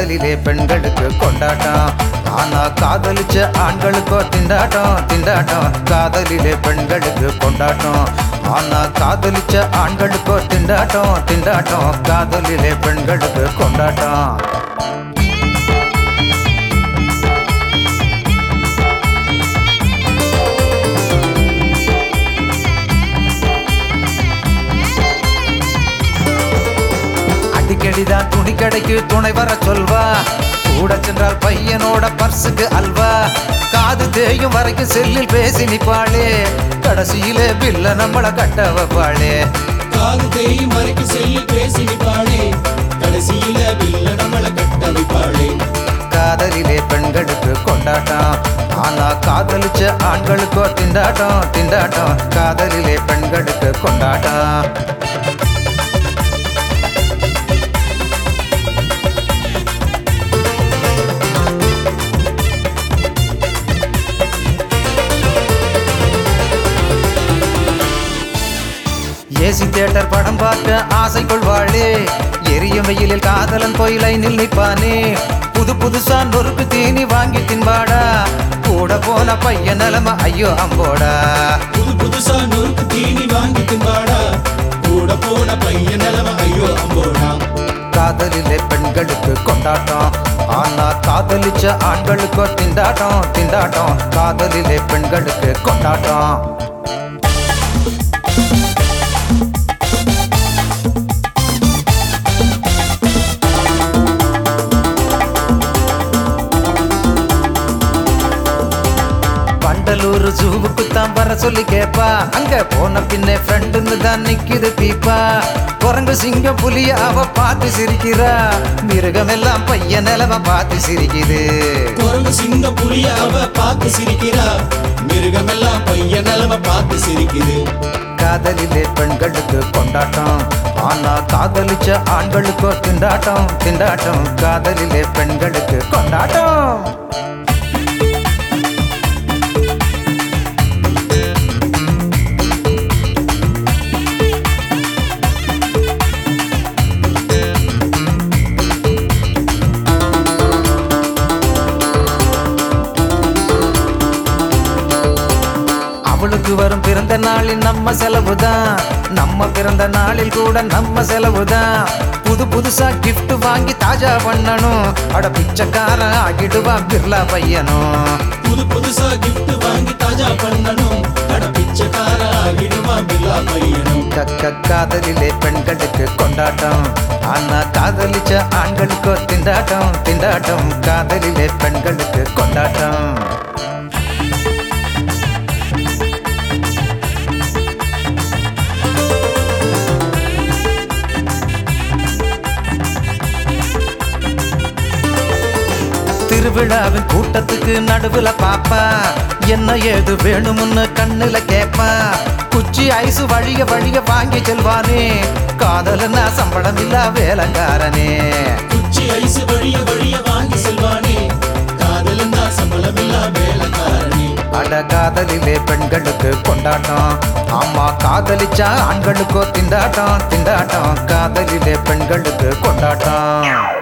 காதலிலே பெண்களுக்கு கொண்டாட்டம். ஆனா காதலிச்ச ஆண்களுக்கோ திண்டாட்டம் திண்டாட்டம். காதலிலே பெண்களுக்கு கொண்டாட்டம். ஆனா காதலிச்ச ஆண்களுக்கோ திண்டாட்டம் திண்டாட்டம். காதலிலே பெண்களுக்கு கொண்டாட்டம். அடிக்கடிதான் துணி கடைக்கு துணை வர சொல்வா. கூட சென்றால் பையனோட பர்சுக்கு அல்வா. காது தேயும் வரைக்கும் செல்லில் பேசி நிப்பாளே. கடைசியிலே பில்ல நம்மள கட்ட வைப்பாளே. காது தேயும் வரைக்கும் செல்லில் பேசி நிப்பாளே. கடைசியில பில்ல நம்மள கட்ட வைப்பாளே. காதலிலே பெண்களுக்கு கொண்டாட்டம். ஆனா காதலிச்ச ஆண்களுக்கோ திண்டாட்டம் திண்டாட்டம். காதலிலே பெண்களுக்கு கொண்டாட்டம். ஏசி தியேட்டர் படம் பார்க்க ஆசை கொள்வாளே. எரியும் வெயிலில் காதலன் போய் லைனில் நிற்பானே. புது புதுசா நொறுக்கு தீனி வாங்கி தின்பாடா. கூட போன பையன் நிலம ஐயோ அம்போடா. புது புதுசா நொறுக்கு தீனி வாங்கி தின்பாடா. கூட போன பையன் நிலம ஐயோ அம்போடா. காதலிலே பெண்களுக்கு கொண்டாட்டம். ஆனா காதலிச்ச ஆண்களுக்கோ திண்டாட்டம் திண்டாட்டம். காதலிலே பெண்களுக்கு கொண்டாட்டம். வண்டலூர் ஜூவுக்குத்தான் வர சொல்லி கேப்பா. அங்க போன பின்னே ஃப்ரெண்டுன்னு தான் நிக்குது பீப்பா. குரங்கு சிங்கம் புலிய அவ பார்த்து சிரிக்கிறா. மிருகம் எல்லாம் பையன் நிலம பார்த்து சிரிக்குது. குரங்கு சிங்கம் புலிய அவ பார்த்து சிரிக்கிறா. மிருகம் எல்லாம் பையன் நிலம பார்த்து சிரிக்குது. காதலிலே பெண்களுக்கு கொண்டாட்டம். ஆனா காதலிச்ச ஆண்களுக்கோ திண்டாட்டம் திண்டாட்டம். காதலிலே பெண்களுக்கு கொண்டாட்டம். அவளுக்கு வரும் பிறந்த நாளில் நம்ம செலவுதான். நம்ம பிறந்த நாளில் கூட நம்ம செலவுதான். புது புதுசா கிஃப்ட் வாங்கி தாஜா பண்ணணும். அட பிச்சைக்காரன் ஆகிடுவா பிர்லா பையனும். புது புதுசா கிஃப்ட் வாங்கி தாஜா பண்ணணும். அட பிச்சைக்கார ஆகிடுவா பிர்லா பையனும். காதலிலே பெண்களுக்கு கொண்டாட்டம். ஆனா காதலிச்ச ஆண்களுக்கோ திண்டாட்டம் திண்டாட்டம். காதலிலே பெண்களுக்கு கொண்டாட்டம். திருவிழாவின் கூட்டத்துக்கு நடுவுல பாப்பா. என்ன ஏது வேணும்னு கண்ணுல கேப்பா. குச்சி ஐசு வழிய வழிய வாங்கி செல்வானே. காதலனா சம்பளம் இல்ல வேலைக்காரனே. குச்சி ஐசு வழிய வழிய வாங்கி செல்வானே. காதலனா சம்பளம் இல்ல வேலைக்காரனே. அட காதலிலே பெண்களுக்கு கொண்டாட்டம். ஆமா காதலிச்சா ஆண்களுக்கோ திண்டாட்டம் திண்டாட்டம். காதலிலே பெண்களுக்கு கொண்டாட்டம்.